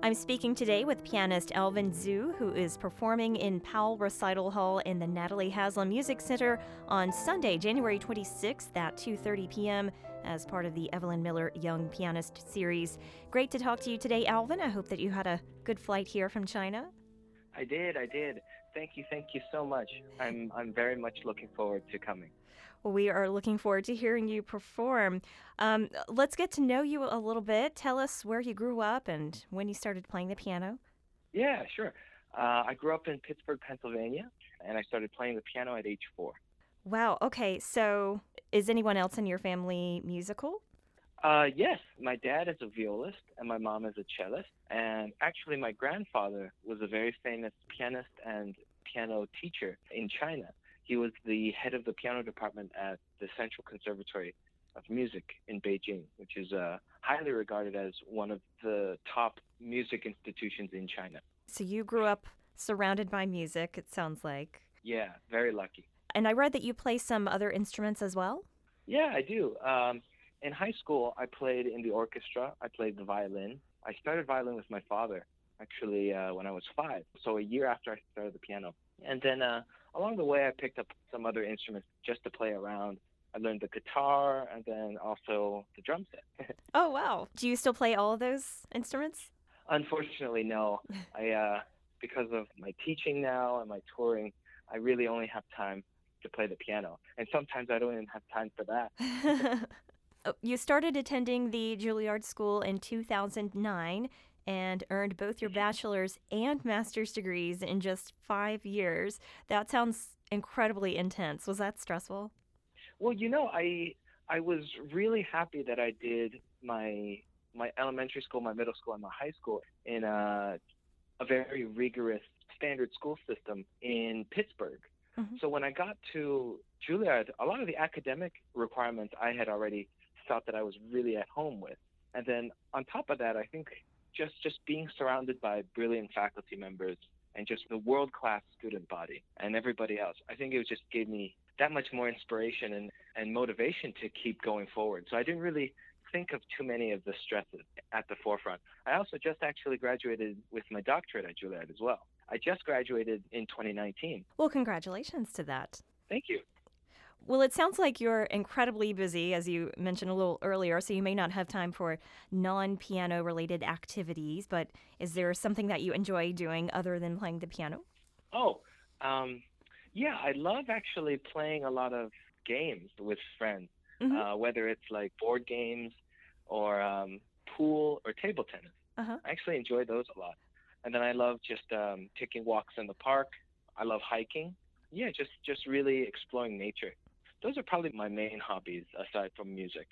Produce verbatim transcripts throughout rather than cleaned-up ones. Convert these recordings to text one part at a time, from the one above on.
I'm speaking today with pianist Alvin Zhu, who is performing in Powell Recital Hall in the Natalie Haslam Music Center on Sunday, January twenty-sixth at two thirty p.m. as part of the Evelyn Miller Young Pianist Series. Great to talk to you today, Alvin. I hope that you had a good flight here from China. I did, I did. Thank you, thank you so much. I'm I'm very much looking forward to coming. Well, we are looking forward to hearing you perform. Um, let's get to know you a little bit. Tell us where you grew up and when you started playing the piano. Yeah, sure. Uh, I grew up in Pittsburgh, Pennsylvania, and I started playing the piano at age four. Wow, okay. So is anyone else in your family musical? Uh, yes, my dad is a violist and my mom is a cellist. And actually, my grandfather was a very famous pianist and piano teacher in China. He was the head of the piano department at the Central Conservatory of Music in Beijing, which is uh, highly regarded as one of the top music institutions in China. So you grew up surrounded by music, it sounds like. Yeah, very lucky. And I read that you play some other instruments as well? Yeah, I do. Um, in high school, I played in the orchestra. I played the violin. I started violin with my father, actually, uh, when I was five. So a year after I started the piano. And then uh, along the way, I picked up some other instruments just to play around. I learned the guitar and then also the drum set. Oh, wow. Do you still play all of those instruments? Unfortunately, no. I uh, because of my teaching now and my touring, I really only have time to play the piano. And sometimes I don't even have time for that. You started attending the Juilliard School in two thousand nine and earned both your bachelor's and master's degrees in just five years. That sounds incredibly intense. Was that stressful? Well, you know, I I was really happy that I did my my elementary school, my middle school, and my high school in a, a very rigorous standard school system in Pittsburgh. Mm-hmm. So when I got to Juilliard, a lot of the academic requirements I had already felt that I was really at home with. And then on top of that, I think just, just being surrounded by brilliant faculty members and just the world-class student body and everybody else, I think it just gave me that much more inspiration and, and motivation to keep going forward. So I didn't really think of too many of the stresses at the forefront. I also just actually graduated with my doctorate at Juilliard as well. I just graduated in twenty nineteen. Well, congratulations to that. Thank you. Well, it sounds like you're incredibly busy, as you mentioned a little earlier, so you may not have time for non-piano related activities, but is there something that you enjoy doing other than playing the piano? Oh, um, yeah, I love actually playing a lot of games with friends, mm-hmm. uh, whether it's like board games or um, pool or table tennis. Uh-huh. I actually enjoy those a lot. And then I love just um, taking walks in the park. I love hiking. Yeah, just, just really exploring nature. Those are probably my main hobbies aside from music.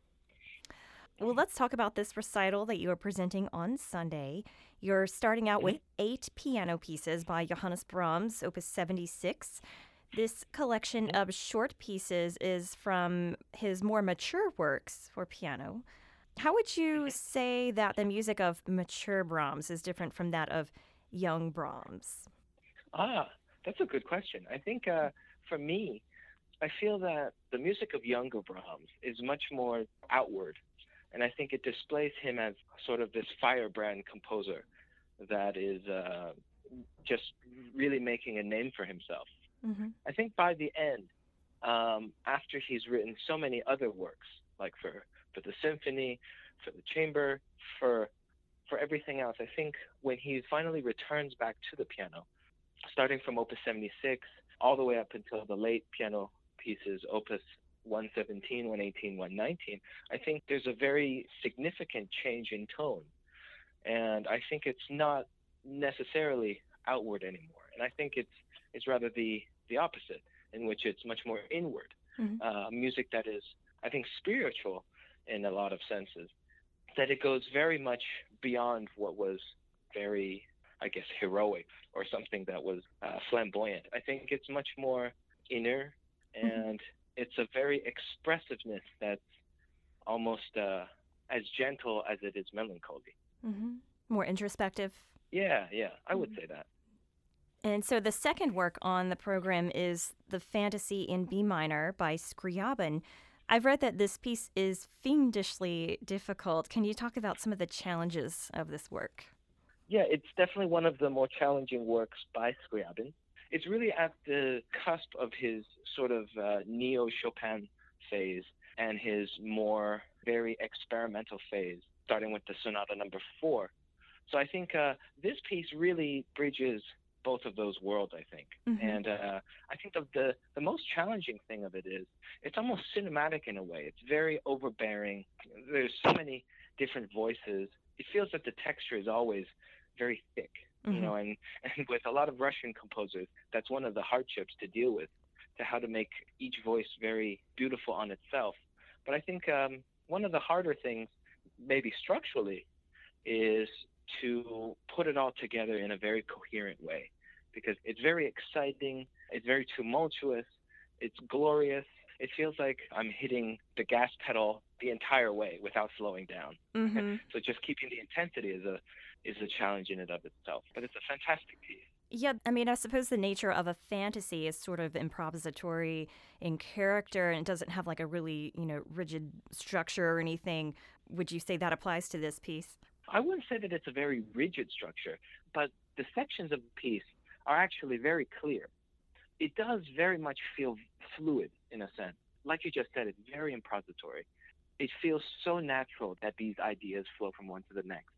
Well, let's talk about this recital that you are presenting on Sunday. You're starting out mm-hmm. with eight piano pieces by Johannes Brahms, Opus seventy-six. This collection mm-hmm. of short pieces is from his more mature works for piano. How would you say that the music of mature Brahms is different from that of young Brahms? Ah, that's a good question. I think uh, for me, I feel that the music of younger Brahms is much more outward. And I think it displays him as sort of this firebrand composer that is uh, just really making a name for himself. Mm-hmm. I think by the end, um, after he's written so many other works, like for, for the symphony, for the chamber, for for everything else, I think when he finally returns back to the piano, starting from Opus seventy-six all the way up until the late piano pieces, Opus one seventeen, one eighteen, one nineteen, I think there's a very significant change in tone. And I think it's not necessarily outward anymore. And I think it's it's rather the, the opposite, in which it's much more inward. Mm-hmm. Uh, music that is, I think, spiritual in a lot of senses, that it goes very much beyond what was very, I guess, heroic or something that was uh, flamboyant. I think it's much more inner, and mm-hmm. it's a very expressiveness that's almost uh, as gentle as it is melancholy. Mm-hmm. More introspective. Yeah, yeah, I would say that. And so the second work on the program is The Fantasy in B Minor by Scriabin. I've read that this piece is fiendishly difficult. Can you talk about some of the challenges of this work? Yeah, it's definitely one of the more challenging works by Scriabin. It's really at the cusp of his sort of uh, neo Chopin phase and his more very experimental phase, starting with the Sonata Number Four. So I think uh, this piece really bridges both of those worlds, I think. Mm-hmm. And uh, I think of the, the most challenging thing of it is it's almost cinematic in a way. It's very overbearing. There's so many different voices. It feels that the texture is always very thick, you Mm-hmm. know, and, and with a lot of Russian composers, that's one of the hardships to deal with, to how to make each voice very beautiful on itself. But I think um, one of the harder things, maybe structurally, is to put it all together in a very coherent way, because it's very exciting, it's very tumultuous, it's glorious. It feels like I'm hitting the gas pedal the entire way without slowing down. Mm-hmm. So just keeping the intensity is a is a challenge in and of itself. But it's a fantastic piece. Yeah, I mean, I suppose the nature of a fantasy is sort of improvisatory in character, and it doesn't have like a really, you know, rigid structure or anything. Would you say that applies to this piece? I wouldn't say that it's a very rigid structure, but the sections of the piece are actually very clear. It does very much feel fluid in a sense. Like you just said, it's very improvisatory. It feels so natural that these ideas flow from one to the next.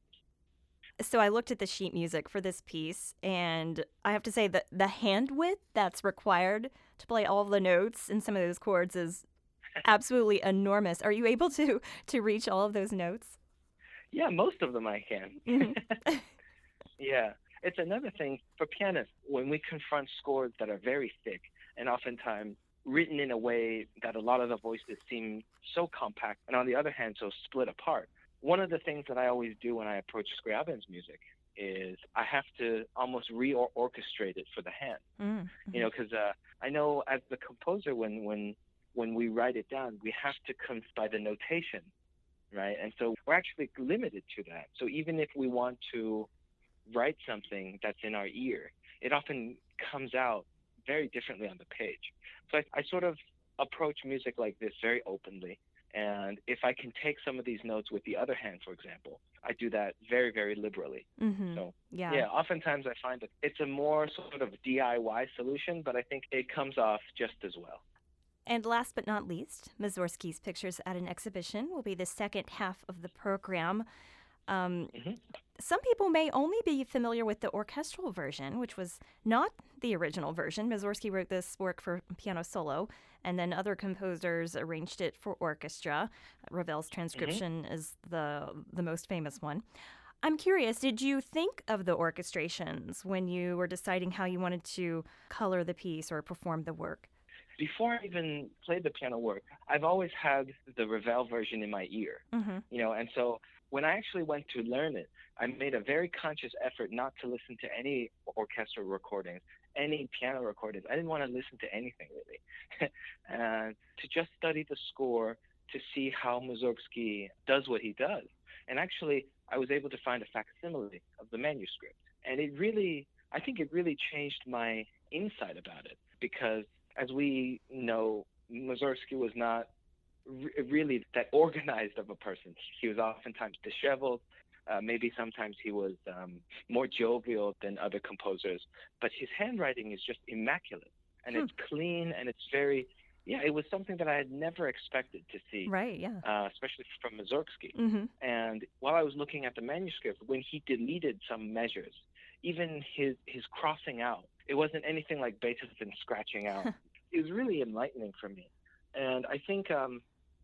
So I looked at the sheet music for this piece, and I have to say that the hand width that's required to play all of the notes in some of those chords is absolutely enormous. Are you able to to reach all of those notes? Yeah, most of them I can. Mm-hmm. Yeah, it's another thing for pianists when we confront scores that are very thick and oftentimes written in a way that a lot of the voices seem so compact, and on the other hand, so split apart. One of the things that I always do when I approach Scriabin's music is I have to almost re-orchestrate it for the hand. Mm-hmm. You know, because uh, I know as the composer, when when when we write it down, we have to come by the notation, right? And so we're actually limited to that. So even if we want to write something that's in our ear, it often comes out very differently on the page. So I, I sort of approach music like this very openly. And if I can take some of these notes with the other hand, for example, I do that very, very liberally. Mm-hmm. So, Yeah. yeah, oftentimes I find that it's a more sort of D I Y solution, but I think it comes off just as well. And last but not least, Mussorgsky's Pictures at an Exhibition will be the second half of the program. Um, Mm-hmm. Some people may only be familiar with the orchestral version, which was not the original version. Mussorgsky wrote this work for piano solo, and then other composers arranged it for orchestra. Ravel's transcription Mm-hmm. is the the most famous one. I'm curious, did you think of the orchestrations when you were deciding how you wanted to color the piece or perform the work? Before I even played the piano work, I've always had the Ravel version in my ear, Mm-hmm. you know, and so when I actually went to learn it, I made a very conscious effort not to listen to any orchestral recordings, any piano recordings. I didn't want to listen to anything really, and to just study the score to see how Mussorgsky does what he does. And actually, I was able to find a facsimile of the manuscript, and it really, I think it really changed my insight about it, because as we know, Mussorgsky was not re- really that organized of a person. He was oftentimes disheveled. Uh, maybe sometimes he was um, more jovial than other composers, but his handwriting is just immaculate, and Hmm. it's clean, and it's very, yeah, it was something that I had never expected to see, Right, yeah. uh, especially from Mussorgsky. Mm-hmm. And while I was looking at the manuscript, when he deleted some measures, even his his crossing out, it wasn't anything like Beethoven scratching out. It was really enlightening for me. And I think um,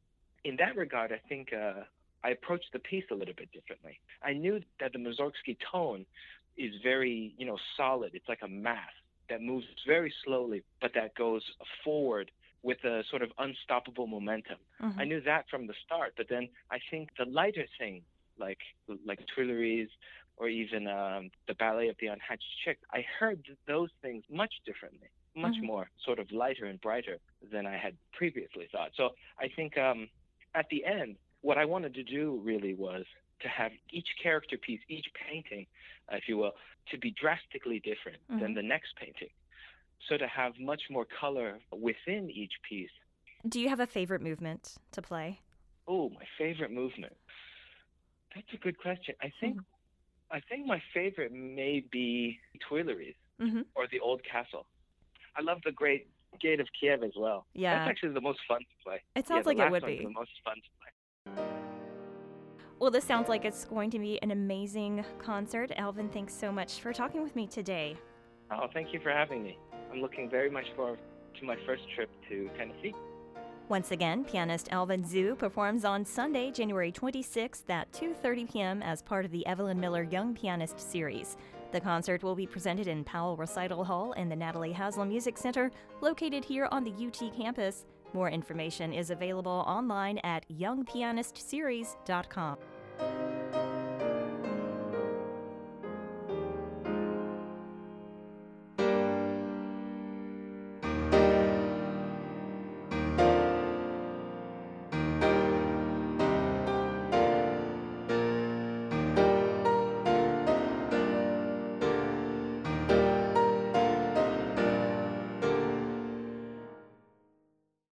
in that regard, I think uh, I approached the piece a little bit differently. I knew that the Mussorgsky tone is very, you know, solid. It's like a mass that moves very slowly, but that goes forward with a sort of unstoppable momentum. Mm-hmm. I knew that from the start, but then I think the lighter things, like like Tuileries or even um, the Ballet of the Unhatched Chick, I heard those things much differently, much Mm-hmm. more sort of lighter and brighter than I had previously thought. So I think um, at the end, what I wanted to do really was to have each character piece, each painting, uh, if you will, to be drastically different Mm-hmm. than the next painting. So to have much more color within each piece. Do you have a favorite movement to play? Oh, my favorite movement. That's a good question. I think Mhm. I think my favorite may be Tuileries Mm-hmm. or the Old Castle. I love the Great Gate of Kiev as well. Yeah. That's actually the most fun to play. It sounds yeah, the like it last would one's be. the most fun to play. Well, this sounds like it's going to be an amazing concert. Alvin, thanks so much for talking with me today. Oh, thank you for having me. I'm looking very much forward to my first trip to Tennessee. Once again, pianist Alvin Zhu performs on Sunday, January twenty-sixth at two thirty p.m. as part of the Evelyn Miller Young Pianist Series. The concert will be presented in Powell Recital Hall in the Natalie Haslam Music Center, located here on the U T campus. More information is available online at young pianist series dot com.